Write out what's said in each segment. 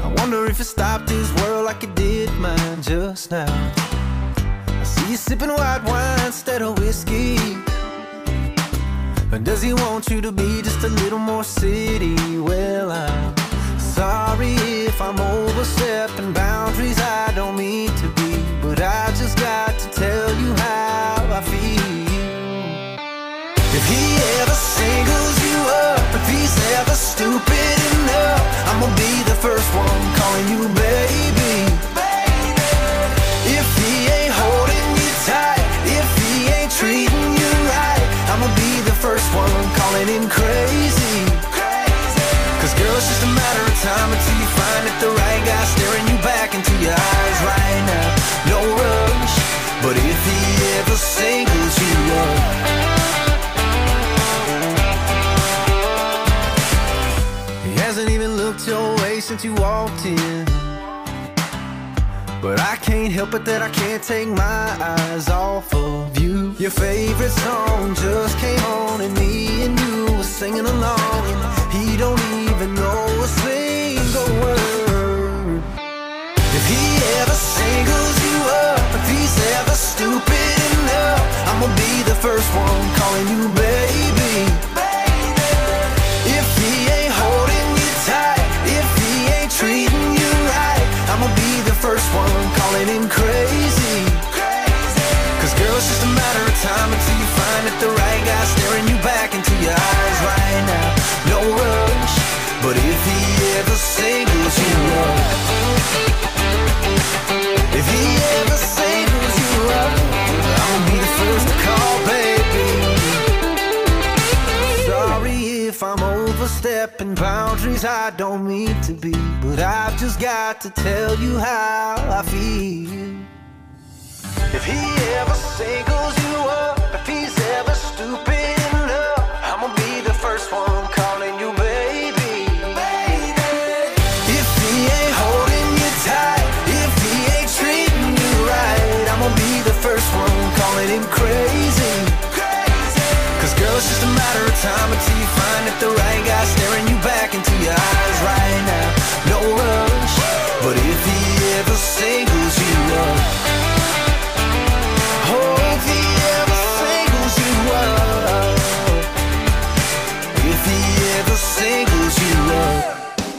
I wonder if it stopped his world like it did mine just now. I see you sipping white wine instead of whiskey. And does he want you to be just a little more city? Well, I'm sorry if I'm overstepping boundaries I don't mean to be, but I just got to tell you how I feel. If he ever singles you up, if he's ever stupid enough, I'm gonna be the first one calling you baby. If he ain't holding you tight, if he ain't treating you right, I'm gonna be the first one calling him crazy. Cause girl, it's just a matter of time until you find that the right guy staring you back into your eyes right now. No rush, but if he ever singles you up, he hasn't even looked your way since you walked in, but I can't help it that I can't take my eyes off of you. Your favorite song just came on and me and you were singing along, and he don't even know a single word. If he ever singles you up, if he's ever stupid enough, I'm gonna be the first one calling you baby. If he ain't holding you tight, if he ain't treating you right, I'm gonna be the first one calling him crazy. Cause girl, it's just a matter of time until you find that the right guy staring you back into your eyes right now. No rush, but if he ever singles you up, if he ever singles you up, I'll be the first to call, baby. Sorry if I'm overstepping boundaries I don't mean to be, but I've just got to tell you how I feel. If he ever singles you up, if he's ever stupid enough, I'm gonna be the first one calling you baby. If he ain't holding you tight, if he ain't treating you right, I'm gonna be the first one calling him crazy. Cause girl, it's just a matter of time until you find that the right guy staring you back into your eyes right now. No rush, but if he ever singles you up, oh, if he ever singles you up, if he ever singles you up.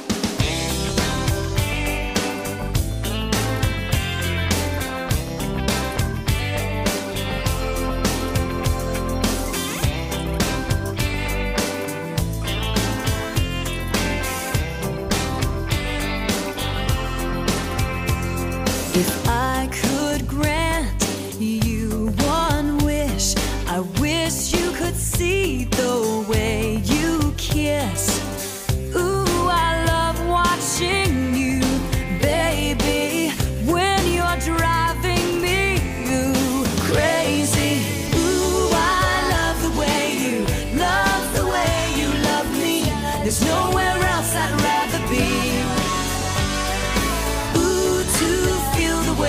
If I could grant you one wish, I wish you could see the way you kiss. Ooh, I love watching you, baby, when you're driving me crazy. Ooh, I love the way you love me. There's nowhere else I'd rather be. Ooh, to feel the way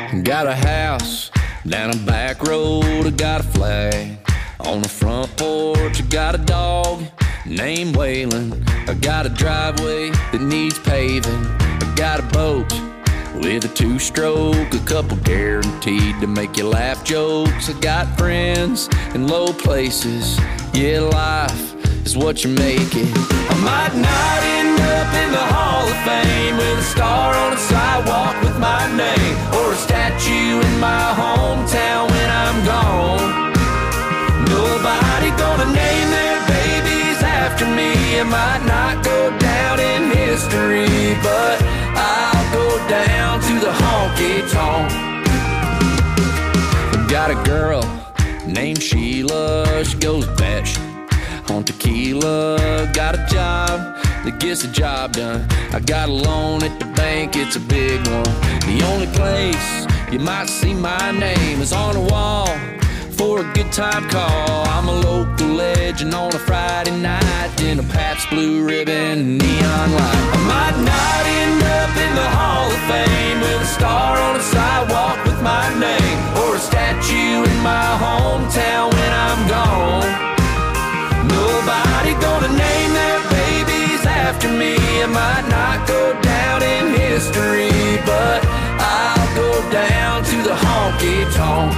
Got a house down a back road, I got a flag on the front porch. I got a dog named Waylon. I got a driveway that needs paving. I got a boat with a two-stroke, a couple guaranteed to make you laugh jokes. I got friends in low places. Yeah, life is what you make it. I might not end up in the Hall of Fame with a star on the sidewalk with my name, or a statue in my hometown when I'm gone. Nobody gonna name their babies after me. I might not go down in history, but I'll go down to the honky-tonk. Got a girl named Sheila, she goes batshit on tequila. Got a job that gets the job done. I got a loan at the bank, it's a big one. The only place you might see my name is on a wall for a good time call. I'm a local legend on a Friday night in a Pabst Blue Ribbon neon light. I might not end up in the Hall of Fame with a star on a sidewalk with my name, or a statue in my hometown when I'm gone. Nobody gonna name their babies after me. I might not go down in history, but I'll go down to the honky-tonk.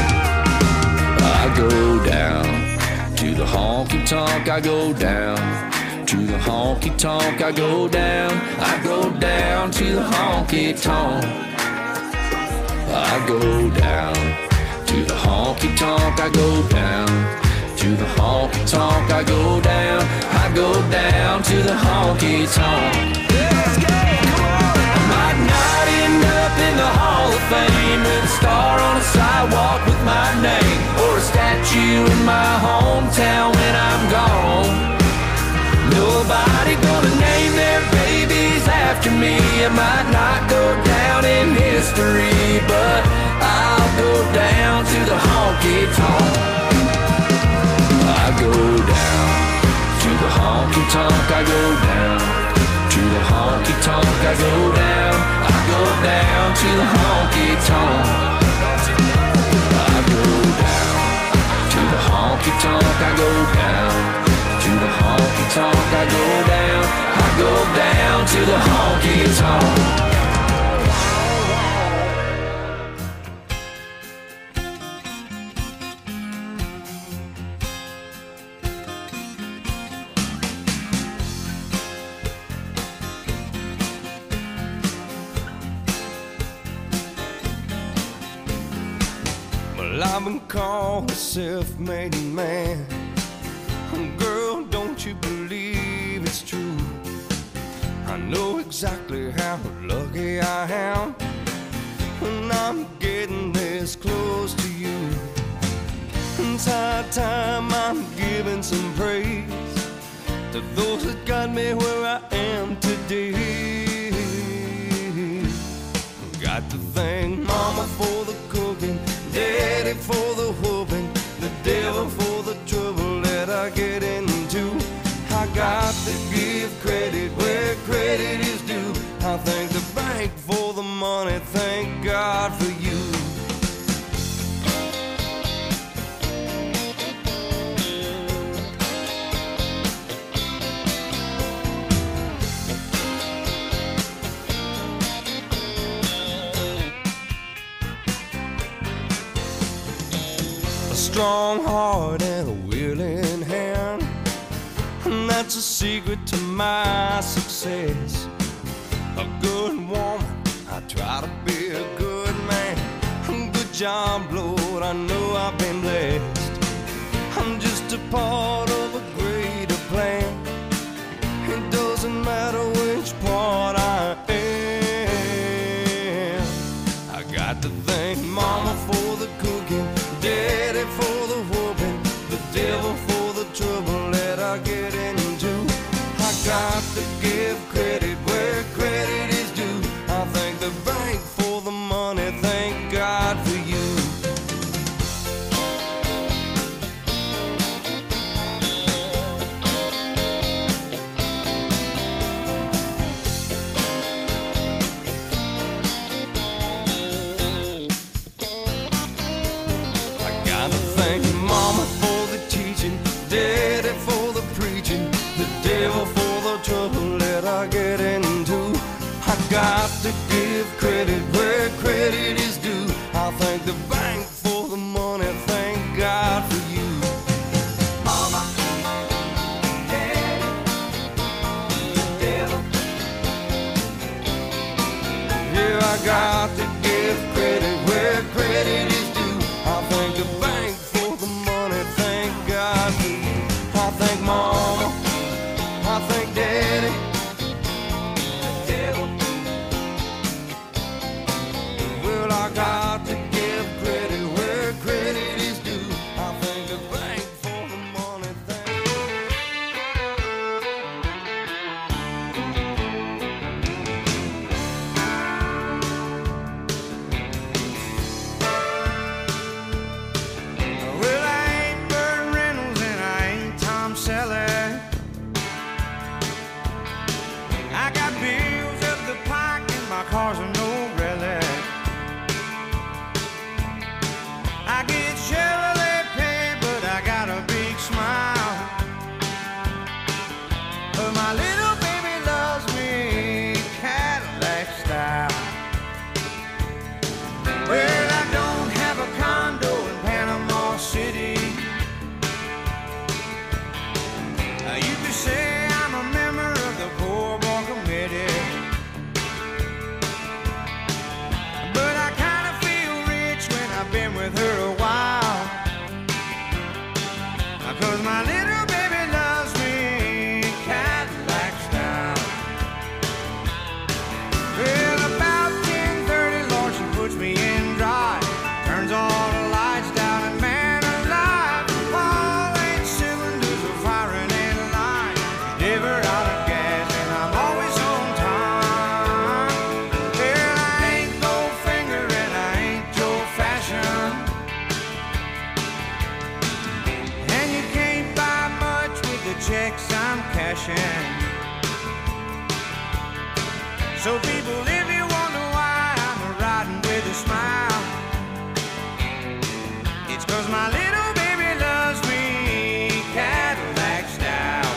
I go down to the honky-tonk. I go down to the honky-tonk. I go down. I go down to the honky-tonk. I go down to the honky-tonk. I go down to the honky-tonk. I go down. I go down to the honky-tonk. Let's go! Come on! I might not end up in the Hall of Fame with a star on a sidewalk with my name, or a statue in my hometown when I'm gone. Nobody gonna name their babies after me. I might not go down in history, but I'll go down to the honky-tonk. I go down to the honky-tonk. I go down to the honky-tonk. I go down. I go down to the honky-tonk. I go down to the honky-tonk. I go down to the honky-tonk. I go down. I go down to the honky-tonk. I've been called a self-made man. Girl, don't you believe it's true? I know exactly how lucky I am when I'm getting this close to you. It's high time I'm giving some praise to those that got me where I am today. Got to thank Mama for the cooking, Daddy for the whooping, the devil for the trouble that I get into. I got to give credit where credit is due. I thank the bank for the money, thank God for you. Strong heart and a willing hand, and that's a secret to my success. A good woman, I try to be a good man. Good job, Lord, I know I've been blessed. I'm just a part of a greater plan. It doesn't matter which part I am. I got to thank Mama for the cooking, Daddy for the whooping, the devil for the trouble that I get into. I got to give credit where credit is due. I thank the bank for the money, thank God for you. got to give credit where credit is due. I thank the bank for the money, thank God for you. Mama, Daddy, the devil. Yeah, I got to give credit where credit is due. I thank the bank for the money, thank God for you. I thank Mama, I thank Daddy, the devil. Well, I got to give credit where credit is due. I thank the bank for the money, Well, I ain't Burt Reynolds and I ain't Tom Selleck. I got bills up the pike and my car's a no relic. I get Chevrolet pay, but I got a big smile. But my little baby loves me Cadillac style. Well, I don't have a condo in Panama City. You could say I'm a member of the Poor Boy Committee. But I kinda feel rich when I've been with her a while. 'Cause my little baby loves me Cadillac style. Well, about 10:30, Lord, she puts me in drive. Turns all the lights down and man alive, all 8 cylinders are firing in line. Never out of gas and I'm always on time. Well, I ain't Goldfinger and I ain't Joe Fashion, and you can't buy much with the checks I'm cashing. So people, if you wonder why I'm riding with a smile, it's 'cause my little baby loves me Cadillac style.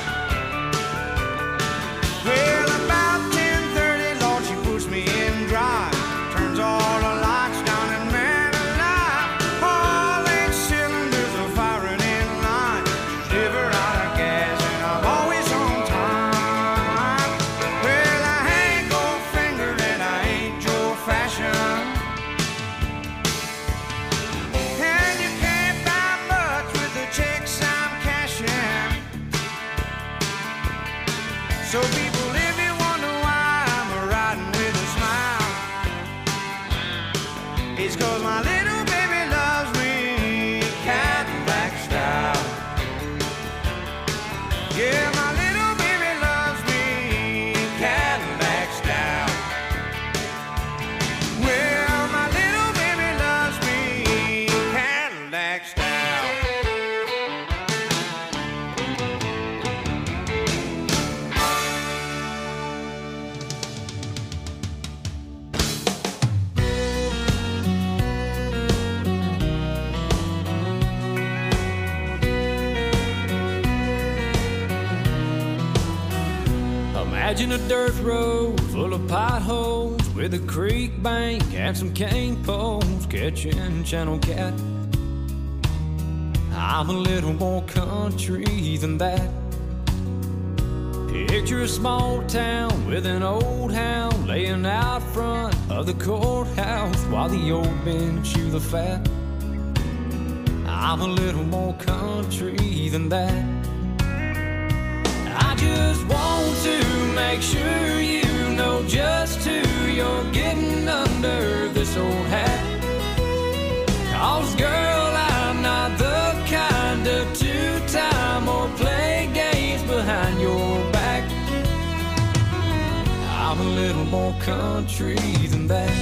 Well, about 10:30, Lord, she puts me in drive. Turns all the lights down and man alive, all 8 cylinders are firing in line. Never out of gas and I'm always on time. Well, I ain't Goldfinger and I ain't Joe Fashion, and you can't buy much with the checks I'm cashing. So people, if you wonder why I'm riding with a smile, it's 'cause my little baby loves me Cadillac style. Yeah, my little baby loves me Cadillac style. Well, my little baby loves me Cadillac style. Imagine a dirt road full of potholes with a creek bank and some cane poles catching channel cat. I'm a little more country than that. Picture a small town with an old hound laying out front of the courthouse while the old men chew the fat. I'm a little more country than that. I just want to make sure you know just who you're getting under this old hat. 'Cause girl, I'm not the kind of two-time or play games behind your back. I'm a little more country than that.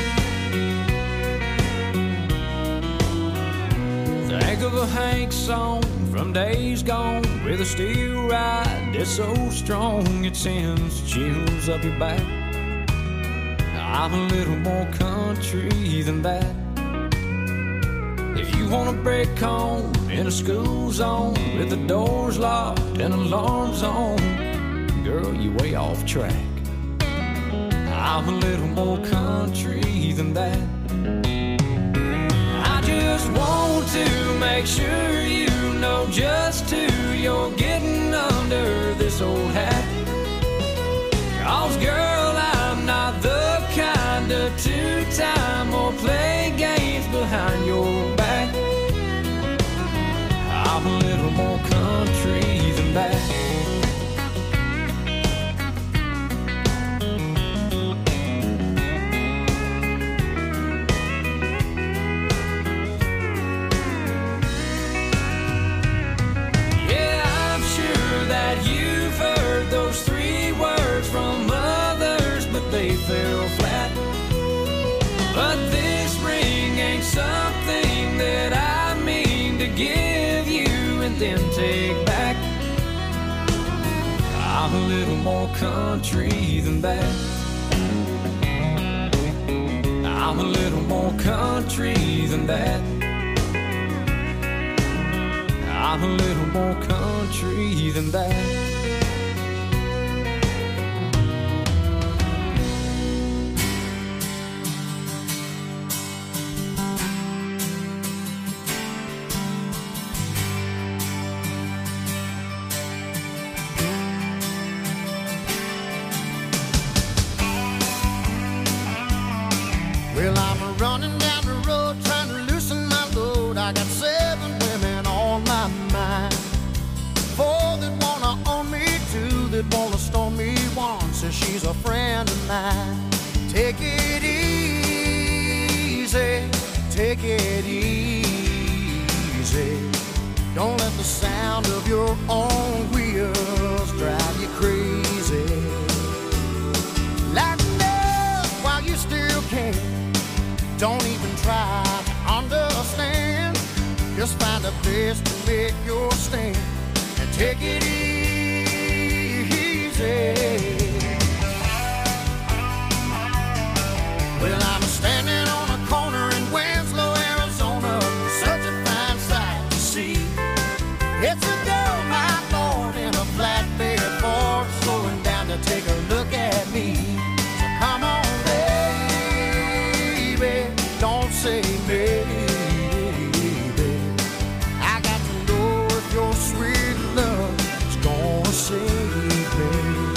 Think of a Hank song from days gone with a steel ride that's so strong it sends chills up your back. I'm a little more country than that. If you wanna break home in a school zone with the doors locked and alarms on, girl, you way off track. I'm I'm a little more country than that. I just want to make sure you know just who you're getting under this old hat. 'Cause girl, I'm not the kind of two-time or play games behind your back. I'm a little more country than that. Fell flat, but this ring ain't something that I mean to give you and then take back. I'm a little more country than that. I'm a little more country than that. I'm a little more country than that. Well, I'm running down the road trying to loosen my load. I got 7 women on my mind. 4 that wanna own me, 2 that wanna stone me. 1 says she's a friend of mine. Take it easy, take it easy. Don't let the sound of your own wheels drive you crazy. Lighten up while you still can. Don't even try to understand. Just find a place to make your stand and take it easy. Well, I'm standing on a corner in Winslow, Arizona. Such a fine sight to see. It's a girl, my Lord, in a flatbed Ford, slowing down to take a look at me. So come on, don't say maybe. I got to know if your sweet love is gonna save me.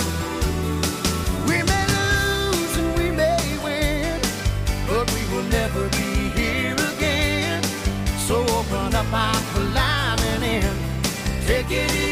We may lose and we may win, but we will never be here again. So open up our climbing in. Take it easy.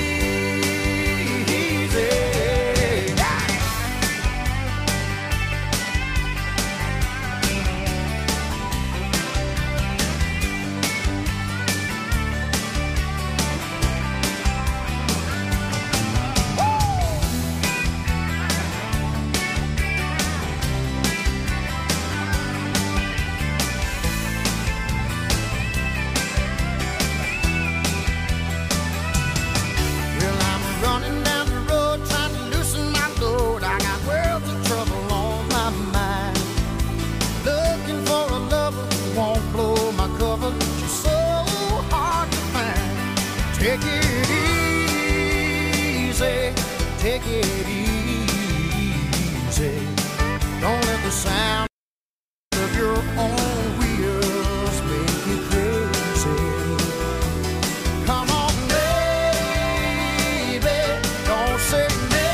Take it easy, take it easy. Don't let the sound of your own wheels make you crazy. Come on, baby, don't say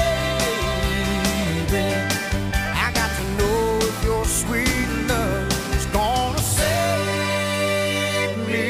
maybe. I got to know if your sweet love is gonna save me.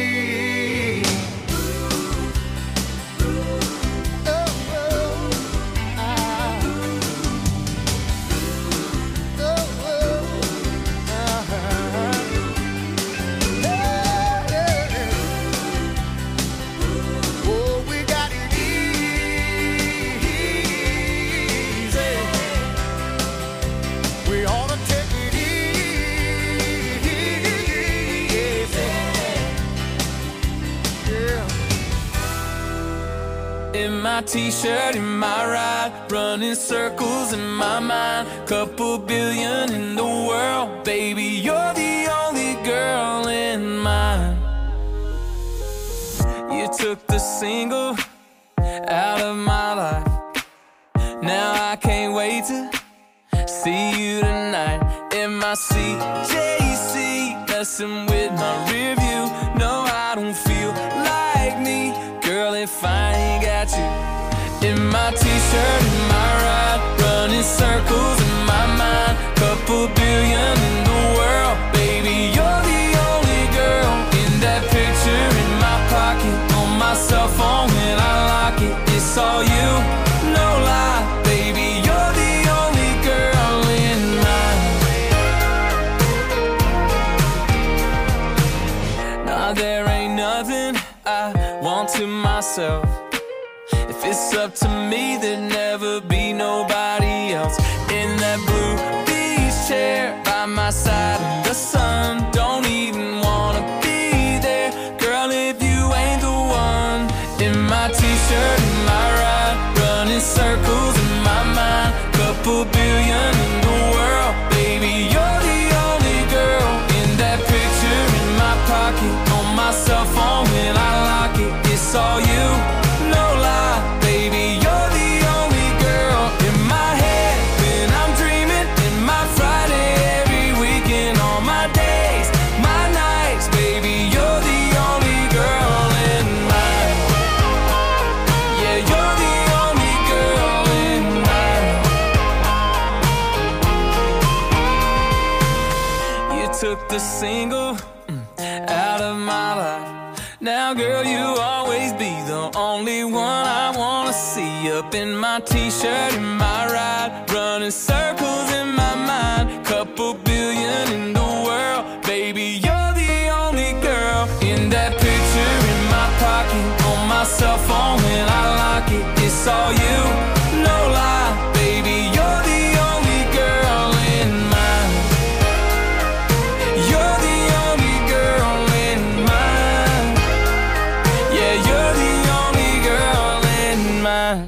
In my t-shirt, in my ride, running circles in my mind. Couple billion in the world, baby, you're the only girl in mine. You took the single out of my life. Now I can't wait to see you tonight. my seat. JC, messing with my rear view. No, I don't feel like me, girl, if I ain't got you. In my t-shirt, in my ride, running circles in my mind. Couple billion in the world, baby, you're the only girl. In that picture in my pocket, on my cell phone when I lock it, it's all you, no lie, baby, you're the only girl in mine. Nah, there ain't nothing I want to myself. If it's up to me, there'd never be nobody else. In that blue beach chair by my side in the sun, don't even wanna be there, girl, if you ain't the one. In my t-shirt, in my ride, running circles in my mind. Couple billion in the world, baby, you're the only girl. In that picture in my pocket, on my cell phone when I lock it, it's all you, no lie, baby, you're the only girl. In my head when I'm dreaming, in my Friday, every weekend, all my days, my nights, baby, you're the only girl in mine. Yeah, you're the only girl in mine. You took the single out of my life. Now, girl, you'll always be the only one I wanna see. Up in my t-shirt, in my ride, running circles in my mind. Couple billion in the world, baby, you're the only girl. In that picture in my pocket, on my cell phone when I lock it, it's all you, no lie, baby, you're the only girl in mine. You're the only girl in mine. Yeah, you're the only girl in mine.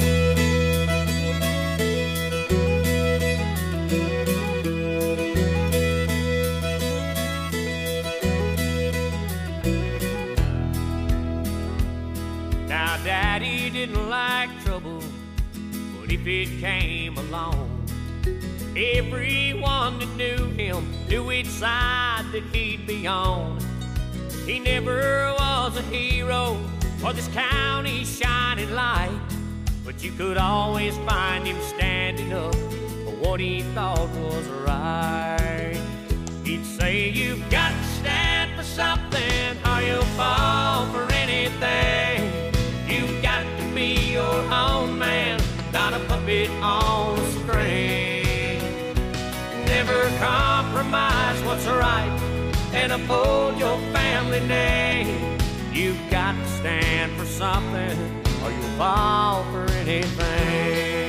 Now, Daddy didn't like trouble, but if it came along, everyone that knew him knew which side that he'd be on. He never was a hero or this county's shining light, but you could always find him standing up for what he thought was right. He'd say, you've got to stand for something or you'll fall for anything. You've got to be your own man, not a puppet on a string. Never compromise what's right and uphold your family name. You've got to stand for something or you'll fall for anything.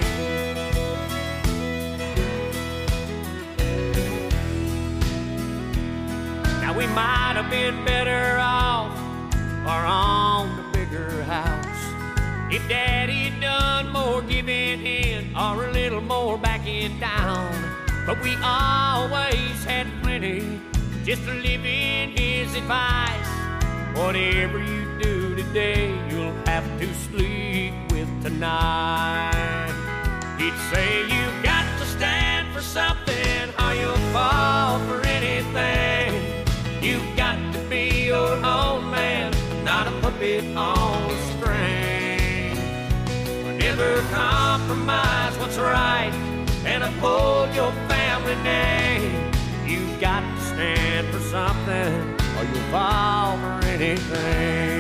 Now, we might have been better off or on the bigger house if Daddy'd done more giving in or a little more backing down. But we always had plenty just to live in his advice. Whatever you do today, you'll have to sleep with tonight. He'd say, you've got to stand for something or you'll fall for anything. You've got to be your own man, not a puppet on a string. Never compromise what's right and uphold your family name. You've got to stand for something or you'll fall for anything.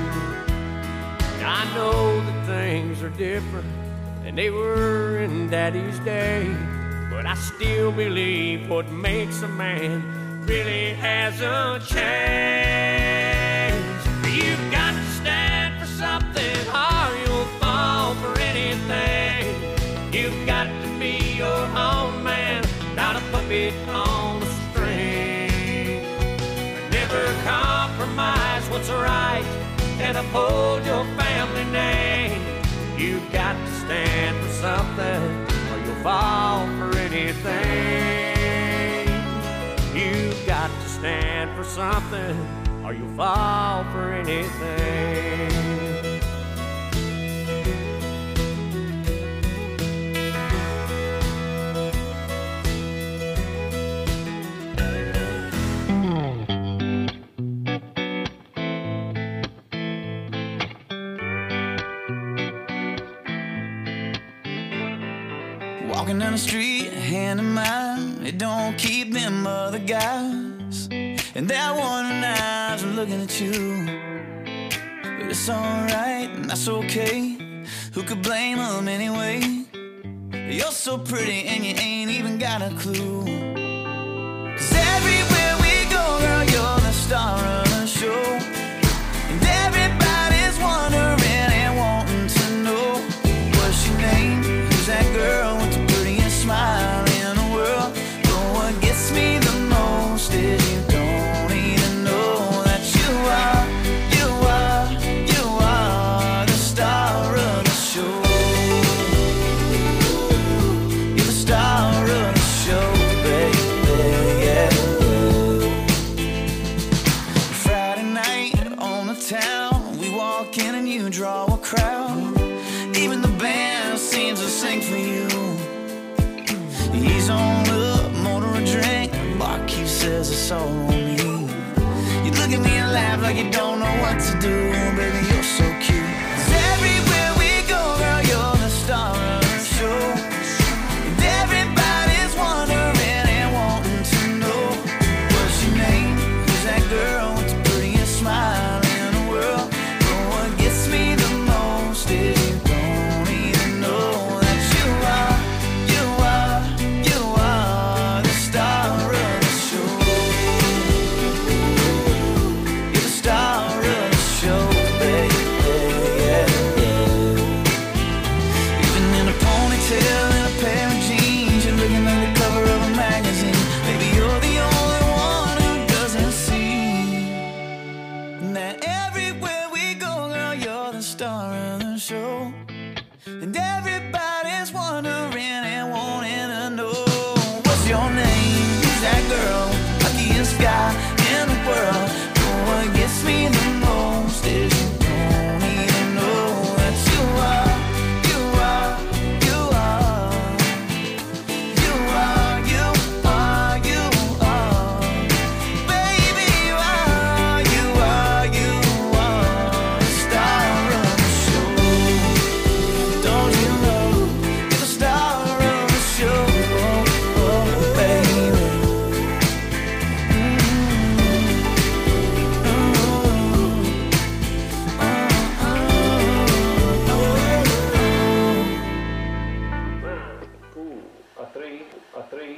I know that things are different than they were in Daddy's day, but I still believe what makes a man really hasn't changed. You've got to stand for something or you'll fall for anything. You've got to be your own man, not a puppet on a string. Never compromise what's right and uphold your family name. You've got to stand for something or you'll fall for anything. You've got to stand for something or you'll fall for anything. down the street, hand in mine. It don't keep them other guys, and they're wondering eyes are looking at you. But it's alright, and that's okay. Who could blame them anyway? You're so pretty and you ain't even got a clue. 'Cause everywhere we go, girl, you're the star of the show. And everybody's wondering and wanting to know, what's your name? Who's that girl with the prettiest smile in the world? But what gets me the most is you don't even know that you are the star of the show. You're the star of the show, baby, yeah. Friday night on the town, we walk in and you draw a crowd. Even the band seems to sing for you. He's on up, motor a drink. Barkeep says it's all on me. You look at me and laugh like you don't know what to do. Baby, you're so cute. 'Cause everywhere we go, girl, you're the star of the show. And everybody's wondering and wanting to know, what's your name? Who's that girl with the prettiest smile in the world? But what gets me the most is you don't even know that you are the star of the show. You're the star of the show, baby, yeah, yeah. Even in a ponytail and a pair of jeans, you're looking like the cover of a magazine. Baby, you're the only one who doesn't see that everywhere we go, girl, you're the star of the show. And everybody's wondering and wanting to know, what's your name? Who's that girl? Luckiest guy in the world. But what gets me the most is you don't even know that you are baby, you are the star of the show. Don't you know you're the star of the show, baby? A three.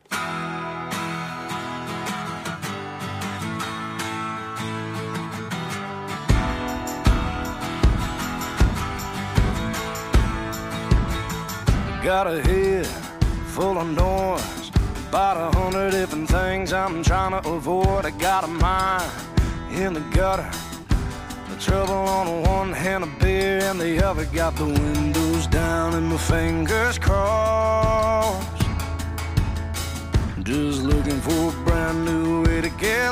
Got a head full of noise, about 100 different things I'm trying to avoid. I got a mind in the gutter, the trouble on one hand, a beer and the other. Got the windows down and my fingers crossed, just looking for a brand new way to get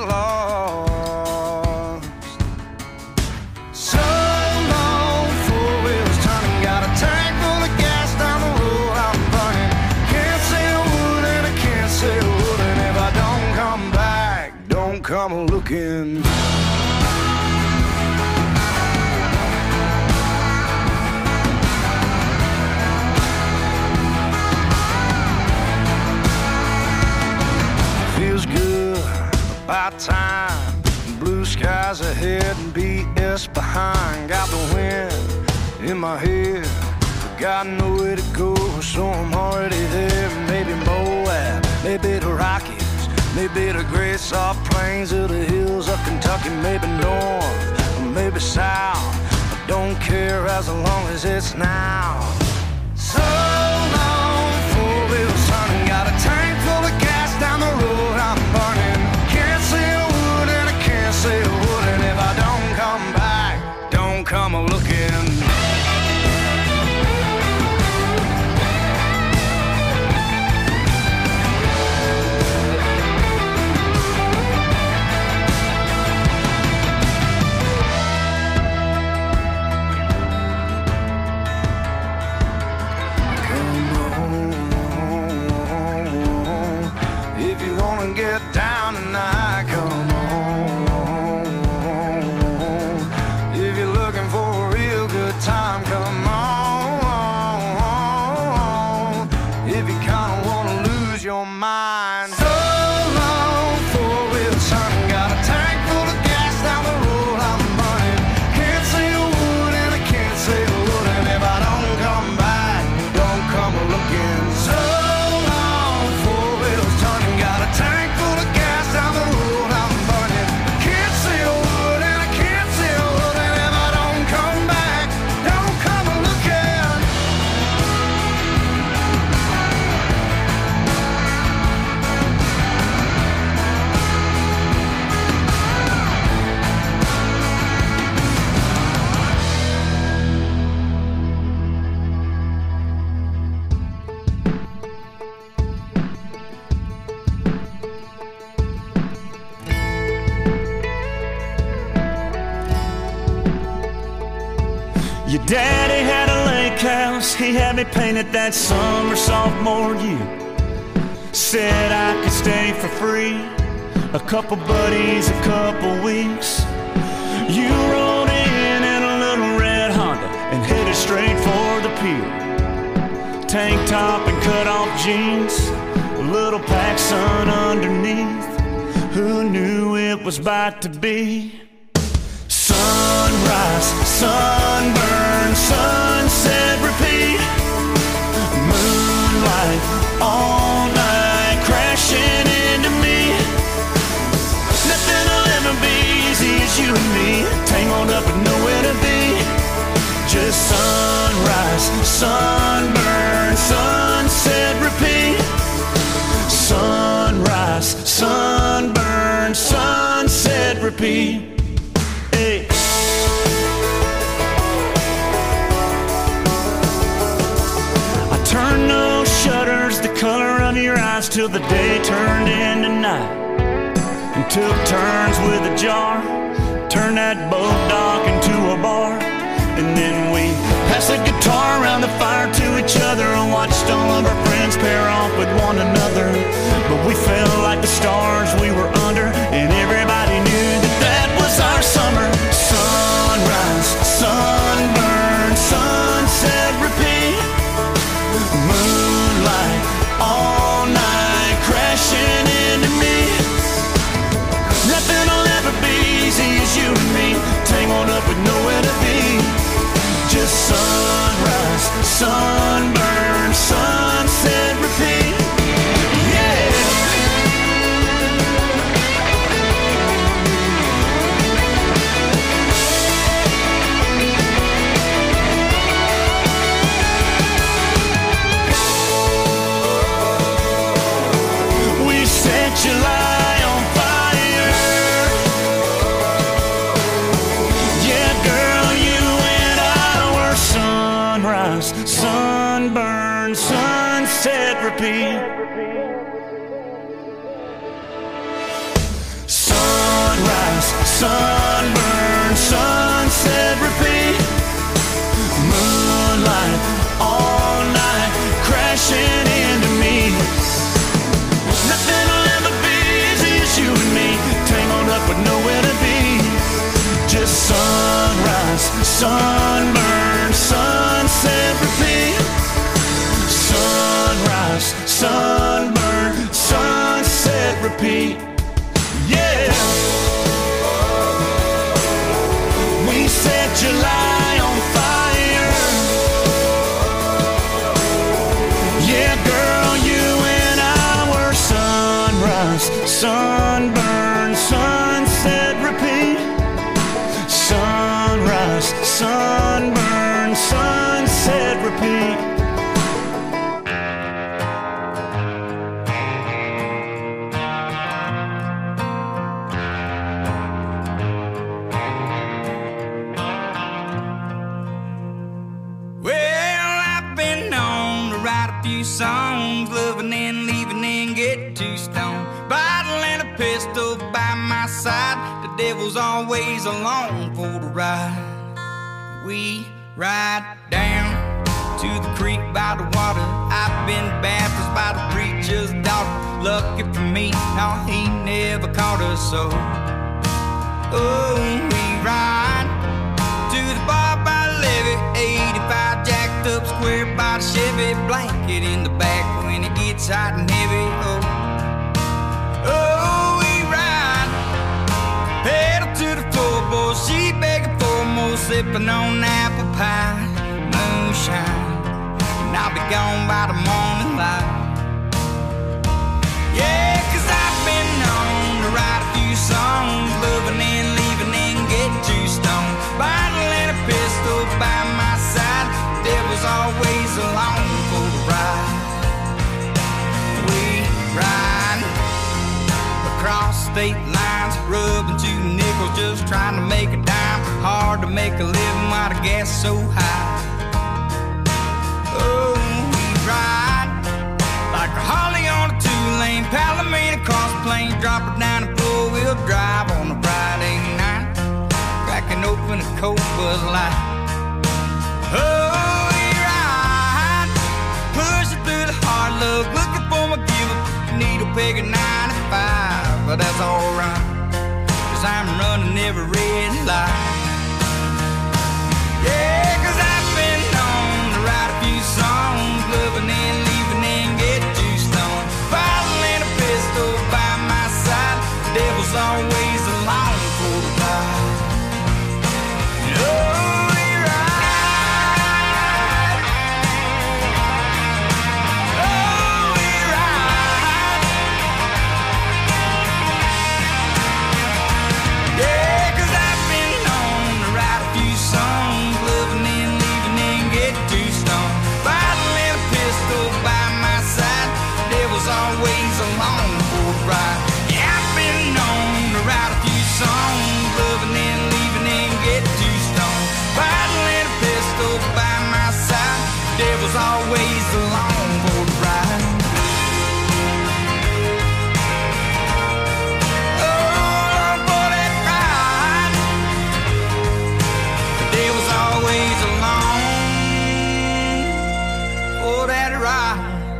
lost. So long, four wheels turning, got a tank full of gas down the road I'm burning. Can't say a word and I can't say a word, and if I don't come back, don't come looking. Feels good, about time. Blue skies ahead and BS behind. Got the wind in my head, but got nowhere to go, so I'm already there. Maybe Moab, maybe the Rockies, maybe the great soft plains of the hills of Kentucky. Maybe north, or maybe south, I don't care as long as it's now. So long, four wheels turning, got a tank full of gas down the road I'm burning. Can't say a word and I can't say a word, and if I don't come back, don't come looking. mind. So long, four-wheel son, got a tank full of gas down the road I'm running. Can't see a wood and I can't see a wood, and if I don't come back, don't come looking. So long, four-wheel son, got a tank full of gas down the road I'm running. Can't see a wood and I can't see a wood, and if I don't come back, don't come looking. Your daddy had a lake house, he had me painted that summer sophomore year. Said I could stay for free, a couple buddies, a couple weeks. You rode in a little red Honda and headed straight for the pier. Tank top and cut off jeans, a little PacSun underneath. Who knew it was about to be? Sunrise, sunburn, sunset, repeat. Moonlight, all night, crashing into me. Nothing will ever be easy as you and me, tangled up and nowhere to be. Just sunrise, sunburn, sunset, repeat. Sunrise, sunburn, sunset, repeat. Hey. I turned those shutters the color of your eyes till the day turned into night, and took turns with a jar, turned that boat dock into a bar. And then we passed the guitar around the fire to each other and watched all of our friends pair off with one another. But we felt like the stars we were under, and everybody knew that that was our summer. Sunrise, sunburn, sunset, repeat. Moonlight, all night, crashing into me. Nothing will ever be easy as you and me, tangled up with nowhere to be. Just sunrise, sunburn, sunset, repeat. Yeah. We set July on fire. Yeah, girl, you and I were sunrise, sunburn, sunset, repeat. Sunrise, sunburn, sunset, repeat. Moonlight, all night, crashing into me. Nothing will ever be easy as you and me, tangled up with nowhere to be. Just sunrise, sunburn, sunset, repeat. Sunrise, sunburn, sunset, repeat. Yeah. We set July on fire. Yeah, girl, you and I were sunrise, sunburn, sunset, repeat. Sunrise, sunburn, sunset, repeat. Well, I've been known to write a few songs, loving and leaving and get too stoned. Bottle and a pistol by my side, the devil's always along for the ride. We ride down to the creek by the water. I've been baptized by the preacher's daughter. Lucky for me, no, he never caught us so. Oh, we ride to the bar by the levee, 85 jacked up square by the Chevy, blanket in the back when it gets hot and heavy. Oh, sipping on apple pie, moonshine, and I'll be gone by the morning light. Yeah, 'cause I've been known to write a few songs, loving and leaving and get too stoned. Bottle and a pistol by my side, the devil's always along for the ride. We ride across state lines, rubbing 2 nickels, just trying to make a dime. Hard to make a living while the gas is so high. Oh, we ride like a Harley on a 2-lane Palomino cross plains, drop it down and 4-wheel drive on a Friday night, cracking open a cold Bud Light. Oh, we ride, pushing through the hard luck, looking for my give-up needle peg at 95, but that's alright, 'cause I'm running every red light. Yeah, 'cause I've been known to write a few songs, loving and leaving and get too stoned. Bottle and a pistol by my side, the devil's always along for the ride. Oh, we ride. Oh, we ride. Yeah, 'cause I've been known to write a few songs, loving and leaving and get too stoned. Bottle and a pistol by my side, the devil's always along for the ride. Yeah, I've been known to write a few songs, loving and leaving and get too stoned. Bottle and a pistol by my side, the devil's always along for the ride. Oh, for that ride, the devil's always along for that ride.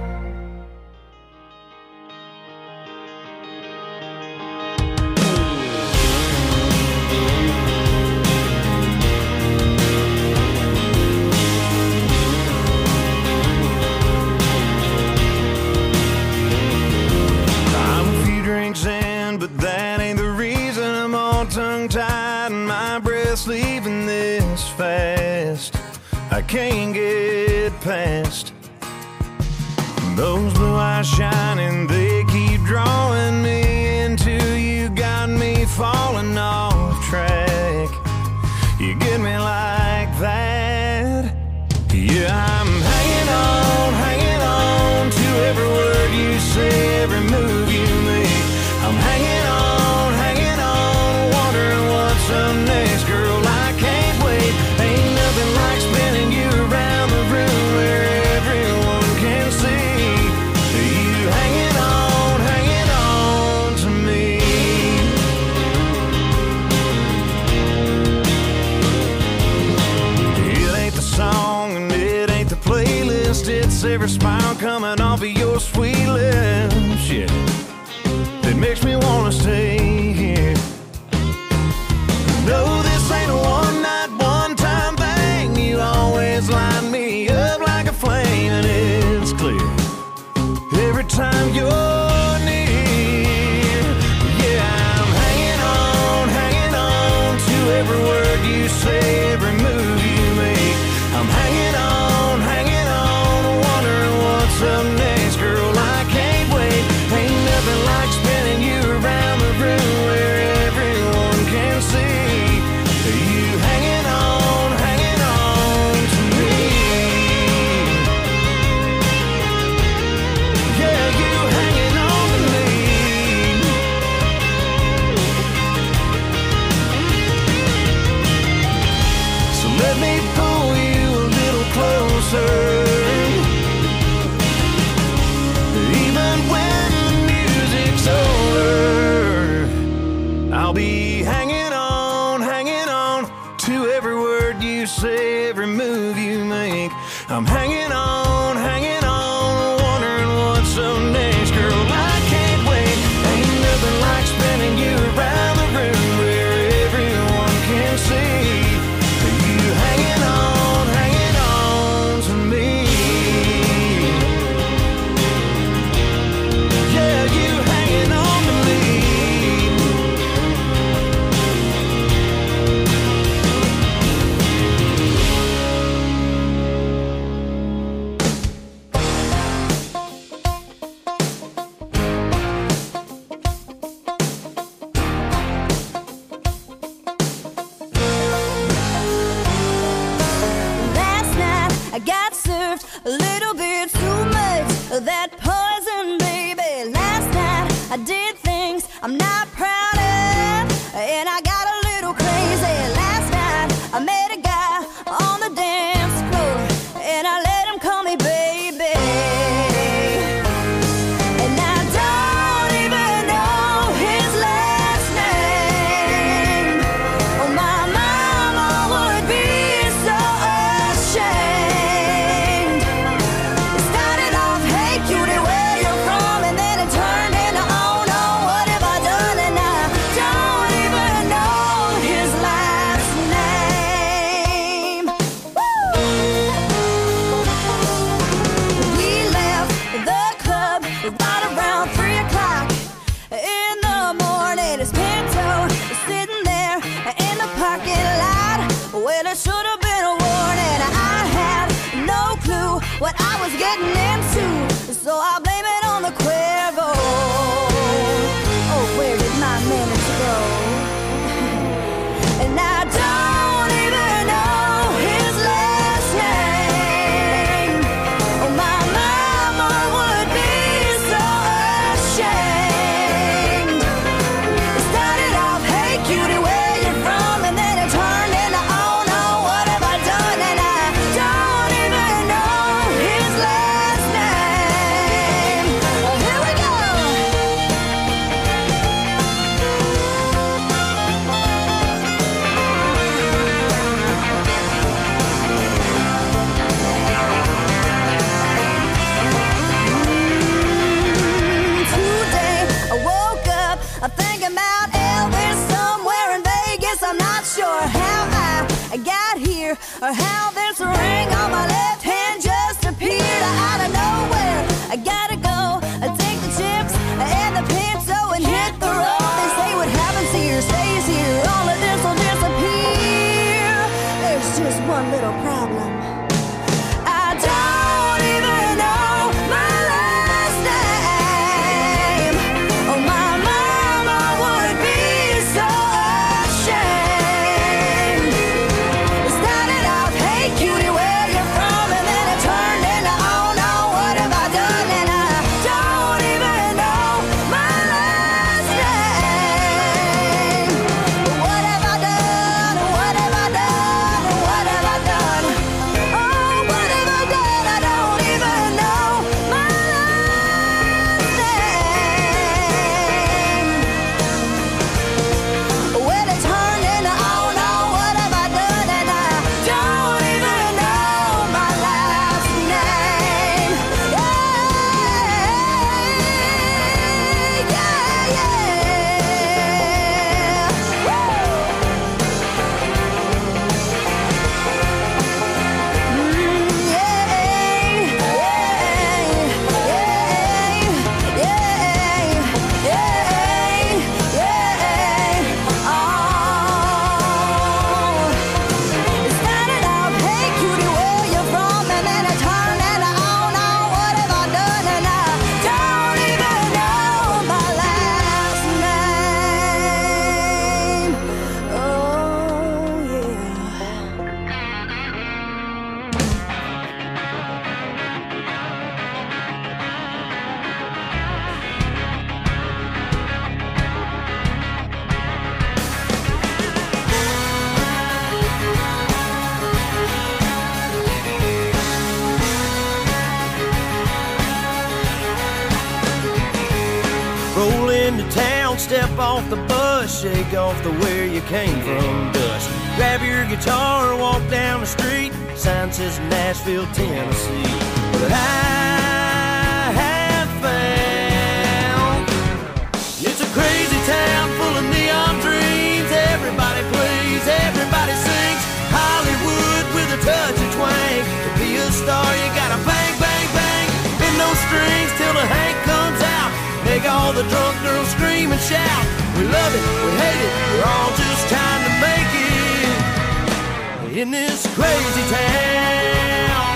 I'm a few drinks in, but that ain't the reason I'm all tongue-tied and my breath's leaving this fast. I can't get past those blue eyes shining, they keep drawing me until you got me falling off track. You get me like that. Yeah, I'm hanging on to every word you say, every move you make. I'm hanging on, wondering what's up next. Girl, I can't wait. Ain't nothing like spinning you around the room where everyone can see you hanging on to me. It ain't the song and it ain't the playlist, it's every smile coming off of your sweet lips, yeah, that makes me wanna stay here. No, this ain't a one-night, one-time thing. You always light me up like a flame, and it's clear every time you're near. Yeah, I'm hanging on to every word you say, every move you make. I'm hanging on, wondering what's up next. Girl, I can't wait. Ain't nothing like spinning you around the room where everyone can see you hanging on to me. Yeah, you hanging on to me. So let me pull you a little closer. Even when the music's over, I'll be hanging on to every word you say, every move you make. I'm hanging on, wondering what's up next. Girl, I can't wait. Ain't nothing like spinning you around the room where everyone can see you hanging on to me. Yeah, you hanging on to me. I did things I'm not proud of, and I got a little crazy. Last night I met a guy on the dance floor, and I let him call me baby. And I don't even know his last name. Oh, my mama would be so ashamed. It started off, hey cutie, where you from? And then it turned into, oh no, what have I done? And I don't even know his last name. Woo! We left the club right around 3 o'clock in the morning. His Pinto is sitting there in the parking lot. Well, it should have been a warning. I had no clue what I was getting into, so I blame it on the Cuervo. Oh, where did my manners go? And I don't even know his last name. Oh, my mama would be so ashamed. It started off, hey cutie, where you from? And then it turned into, oh no, what have I done? And I don't even know his last name. Oh, here we go. Today I woke up thinking about Elvis somewhere in Vegas. I'm not sure how I got here or how this ring on my left hand just appeared out of nowhere. I gotta go take the chips and the Pinto and hit the road. They say what happens here stays here. All of this will disappear. There's just one little problem. I don't even know my last name. Oh, my mama would be so ashamed. It started off, hey cutie, where you from? And then it turned into, oh no, what have I done? And I don't even know my last name. What have I done? What have I done? What have I done? Oh, what have I done? I don't even know my last name. Well, it turned into, oh no, what have I done? And I don't even know my last name. Yeah, yeah, yeah. Woo! Roll into town, step off the bus, shake off the where you came from dust. Grab your guitar, walk down the street, sign says Nashville, Tennessee. But I have found it's a crazy town full of neon dreams. Everybody plays, everybody sings. Hollywood with a touch of twang. To be a star, you gotta bang, bang, bang. Bend those strings till the Hank comes out. Make all the drunk girls scream and shout. We love it, we hate it, we're all just trying to make it in this crazy town.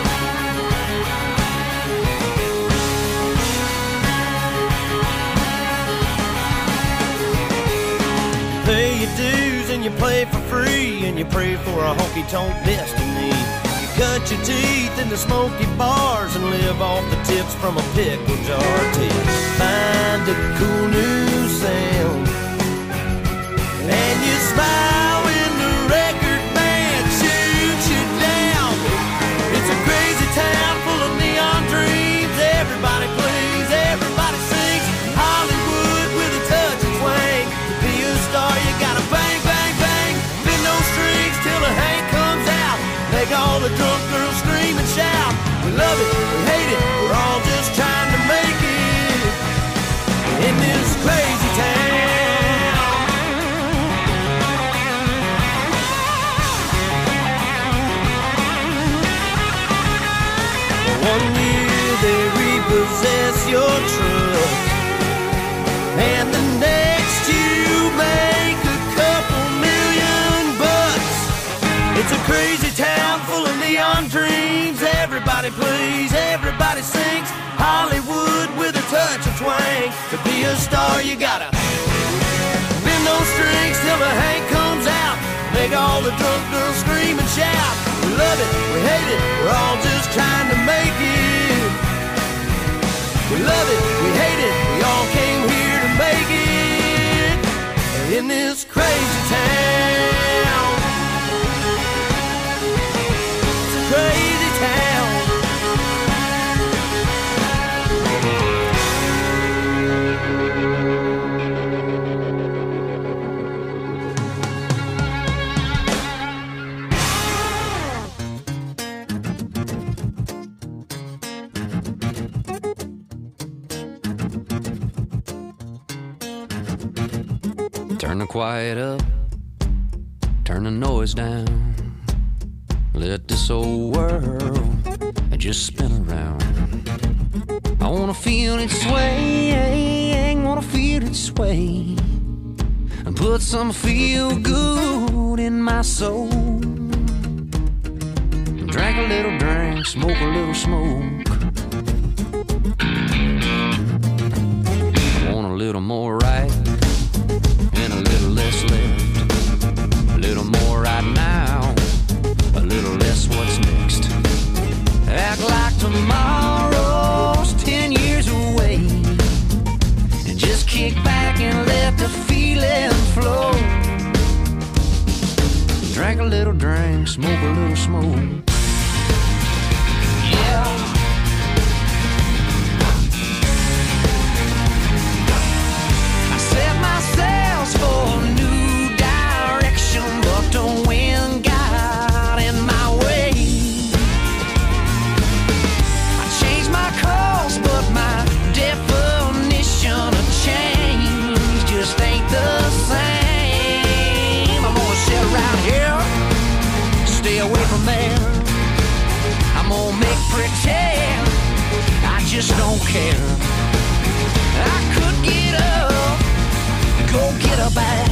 Pay your dues and you play for free, and you pray for a honky-tonk destiny. You cut your teeth in the smoky bars and live off the tips from a pickle jar till you find a cool new sound. And you smile when the record band shoots you down. It's a crazy town full of neon dreams. Everybody plays, everybody sings. Hollywood with a touch of twang. To be a star you gotta bang, bang, bang. Bend those strings till the Hank comes out. Make all the drunk girls scream and shout. We love it, we hate it, we're all just trying to make it in this crazy town. One year they repossess your truck, and the next you make a couple $1,000,000. It's a crazy town full of neon dreams. Everybody plays, everybody sings. Hollywood with a touch of twang. To be a star you gotta bend those strings till the Hank comes out. Make all the drunk girls scream and shout. We love it, we hate it, we're all just trying to make it. We love it, we hate it, we all came here to make it in this crazy town. It's a crazy town. Turn the quiet up, turn the noise down. Let this old world just spin around. I wanna feel it sway, wanna feel it sway, and put some feel good in my soul. Drink a little drink, smoke a little smoke. I want a little more right and a little less left. A little more right now, a little less what's next. Act like tomorrow's 10 years away, and just kick back and let the feeling flow. Drink a little drink, smoke a little smoke. Yeah. I set my sails for a new direction, but the wind got in my way. I changed my course, but my definition of change just ain't the same. I'm gonna sit around here, stay away from there. I'm gonna make pretend I just don't care. I could get up, go get her back,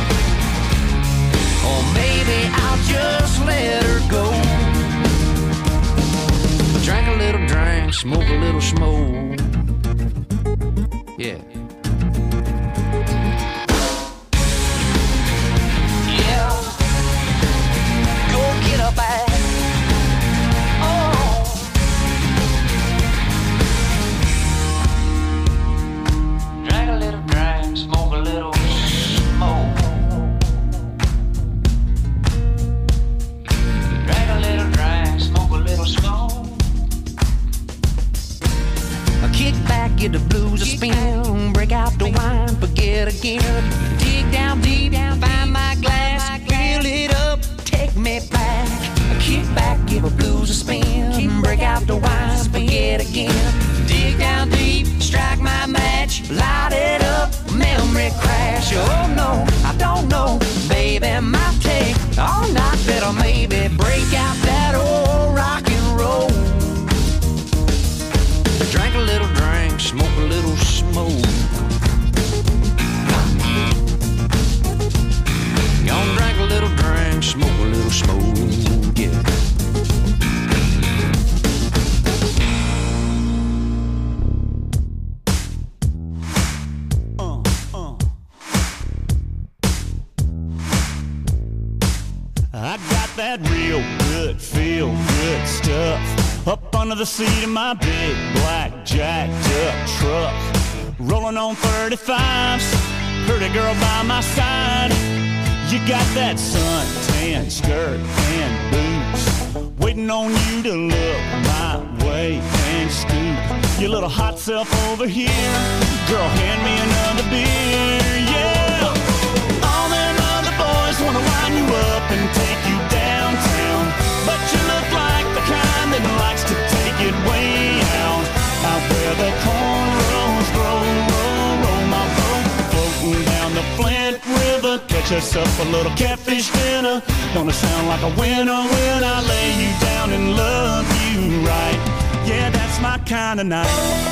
or maybe I'll just let her go. Drink a little drink, smoke a little smoke. Yeah. Yeah. Go get her back. Oh. Drink a little drink, smoke a little smoke. Drink a little drink, smoke a little smoke. Kick back, get the blues a spin, break out the wine, forget again. Dig down deep, find my glass, fill it up, take me back. Kick back, give the blues a spin, break out the wine, forget again. Dig down deep, strike my match, light it up, memory crash. Oh no, I don't know, baby, might take all night, better maybe break out that old rock and roll. Drink a little drink, smoke a little smoke. Gonna drink a little drink, smoke a little smoke, yeah. I got that real good good, feel good stuff. Up under the seat of my big black jacked up truck, rolling on 35s, pretty girl by my side. You got that suntan skirt and boots, waiting on you to look my way and scoot your little hot self over here. Girl, hand me another beer, yeah. All them other boys wanna wind you up and take you downtown, but you look like the kind that likes to take it way out, out where the cornrows grow, roll my boat, floating down the Flint River. Catch us up a little catfish dinner. Gonna sound like a winner when I lay you down and love you right. Yeah, that's my kind of night.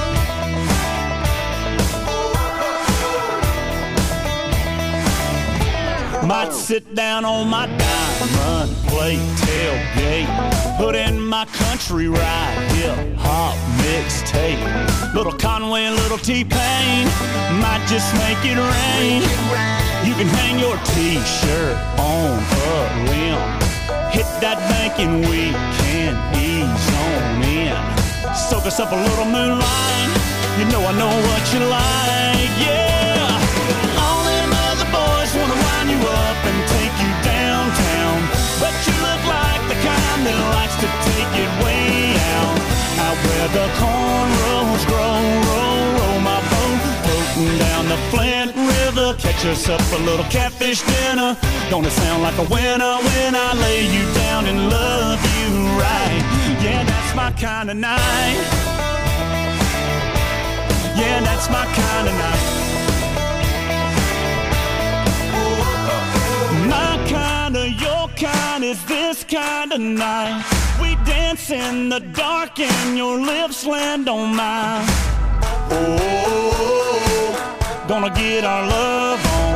Might sit down on my diamond plate tailgate, put in my country ride, hip-hop mixtape. Little Conway and little T-Pain, might just make it rain. You can hang your T-shirt on a limb, hit that bank and we can ease on in. Soak us up a little moonlight, you know I know what you like, yeah. All them other boys wanna wind you up and take you downtown, but you look like the kind that likes to take it way out, out where the cornrows grow, roll my boat, floating down the Flint River. Catch us up a little catfish dinner. Gonna sound like a winner when I lay you down and love you right. Yeah, that's my kind of night. Yeah, that's my kind of night. My kind of, your kind is this kind of night. We dance in the dark and your lips land on mine. Oh, gonna get our love on.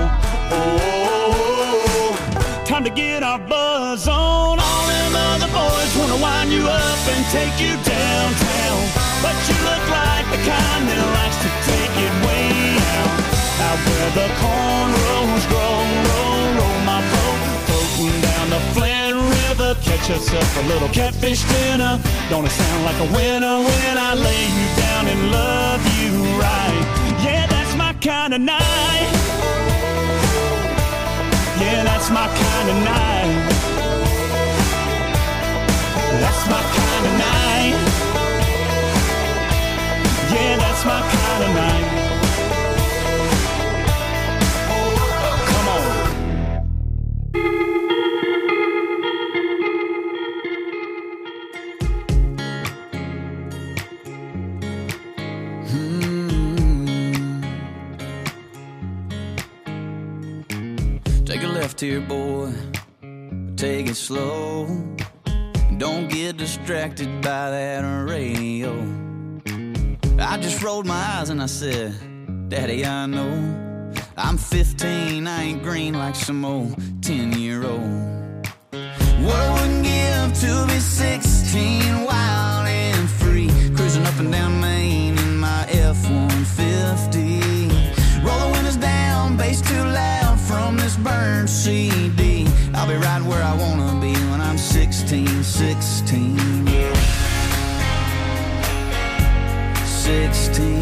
Oh, time to get our buzz on. All them other boys wanna wind you up and take you downtown, but you look like the kind that likes to take it way out, out where the cornrows grow, roll my boat, floating down the Flint River. Catch us up a little catfish dinner. Gonna sound like a winner when I lay you down and love you right. Yeah, that's my kind of night. Yeah, that's my kind of night. That's my kind of night. Yeah, that's my kind of night. Come on. Take a left here, boy. Take it slow. Don't get distracted by that radio. I just rolled my eyes and I said, Daddy, I know I'm 15, I ain't green like some old 10-year-old. What I wouldn't give to be 16, wild and free, cruising up and down Main in my F-150. Roll the windows down, bass too loud from this burned CD. I'll be right where I wanna be when I'm 16, yeah. 16.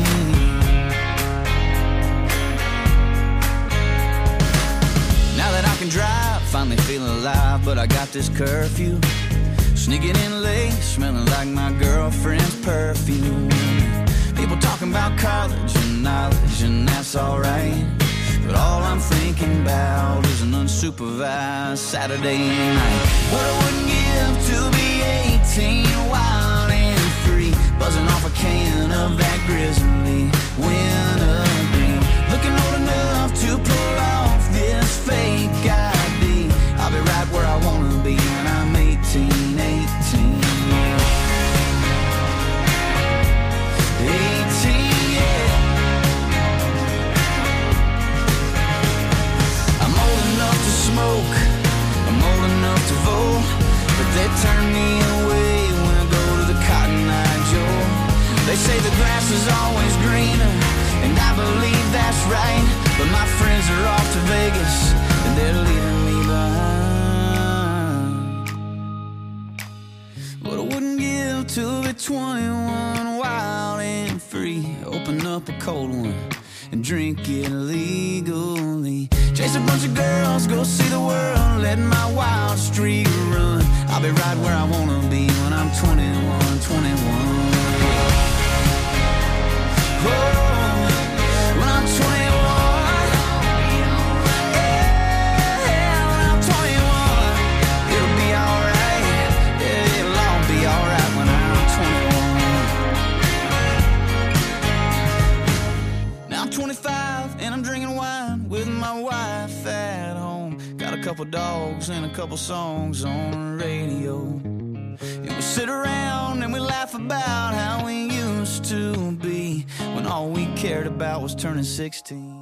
Now that I can drive, finally feeling alive, but I got this curfew. Sneaking in late, smelling like my girlfriend's perfume. People talking about college and knowledge, and that's alright, but all I'm thinking about is an unsupervised Saturday night. What I wouldn't give to be 18, wild and free, buzzing off a can of that grizzly wintergreen. Looking old enough to pull off this fake ID. I'll be right where I wanna be when I'm 18, yeah. 18, yeah. I'm old enough to smoke, I'm old enough to vote, but they turn me away when I go to the Cotton Eye Joe. They say the grass is always greener, and I believe that's right, but my friends are off to Vegas, and they're leaving me behind. up a cold one and drink it legally. Chase a bunch of girls, go see the world, let my wild streak run. I'll be right where I wanna be when I'm 21, 21. Oh, when I'm 21, yeah, when I'm 21, it'll be alright, yeah, it'll all be alright when I'm 21. Now I'm 25 and I'm drinking wine with my wife at home. Got a couple dogs and a couple songs on the radio. And we sit around and we laugh about how we used to be when all we cared about was turning 16.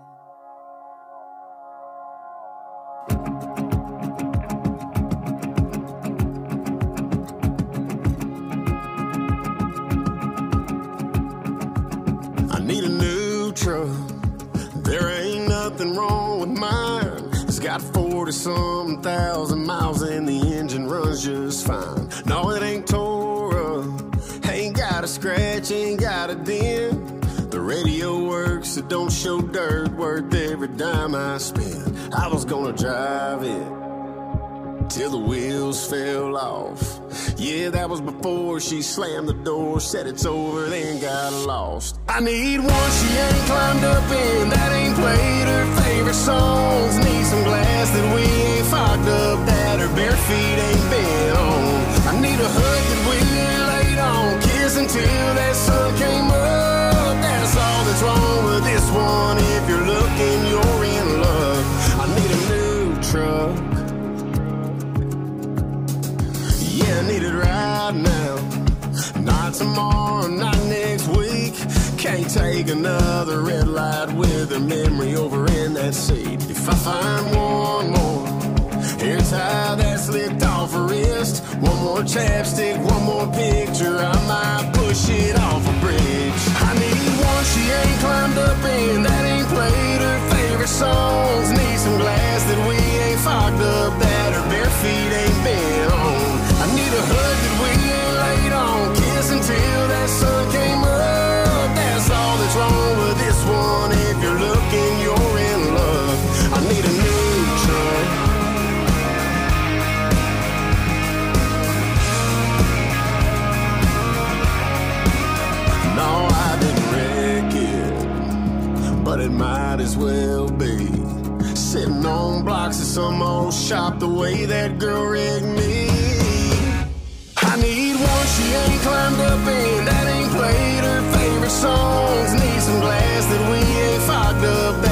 I need a new truck. There ain't nothing wrong with mine. It's got 40-some thousand miles and the engine runs just fine. No, it ain't tore up, ain't got a scratch, ain't got a dent. The radio works, it don't show dirt, worth every dime I spend. I was gonna drive it till the wheels fell off. Yeah, that was before she slammed the door, said it's over, then got lost. I need one she ain't climbed up in, that ain't played her favorite songs. Need some glass that we ain't fogged up, that her bare feet ain't been on. I need a hug that we laid on, kiss until that sun came up. That's all that's wrong with this one. If you're looking, you're in luck. I need a new truck. Yeah, I need it right now. Not tomorrow, not next week. Can't take another red light with her memory over in that seat. If I find one more hair tie that's licked off her wrist, one more chapstick, one more picture, I might push it off a bridge. I need one she ain't climbed up in, that ain't played her favorite songs. Need some glass that we ain't fogged up, that her bare feet ain't been on. I need a hug that we ain't laid on, kiss until that sun came up. That's all that's wrong with this one. If you're looking, you're in love. I need a new truck. No, I didn't wreck it, but it might as well be. Sitting on blocks of some old shop the way that girl rigged me. I need one she ain't climbed up in, that ain't played her favorite songs. Need some glass that we ain't fogged up,